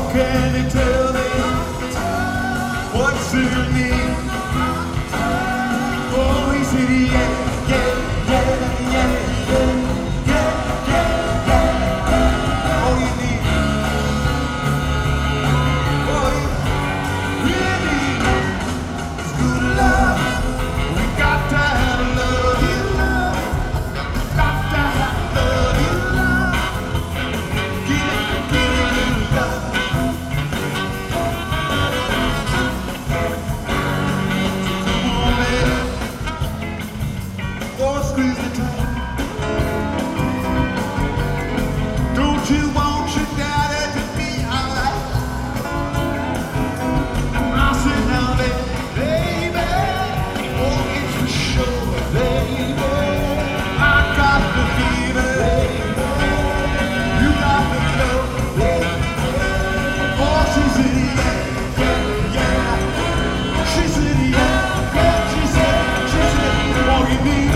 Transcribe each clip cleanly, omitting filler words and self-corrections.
can you tell me what's in me? Oh, he said, yeah, yeah, yeah, yeah, yeah, yeah, yeah. All you need, all you really need is good love. We got to have love, got to have love, give it good love. Oh, squeeze the time. Don't you want your daddy to be alright? I said now, baby, oh, it's for sure, baby. I got the fever, baby. You got the love, baby. Oh, she said yeah, yeah, yeah. She said yeah, yeah. She said, all you need.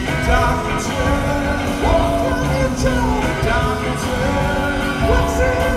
What's it?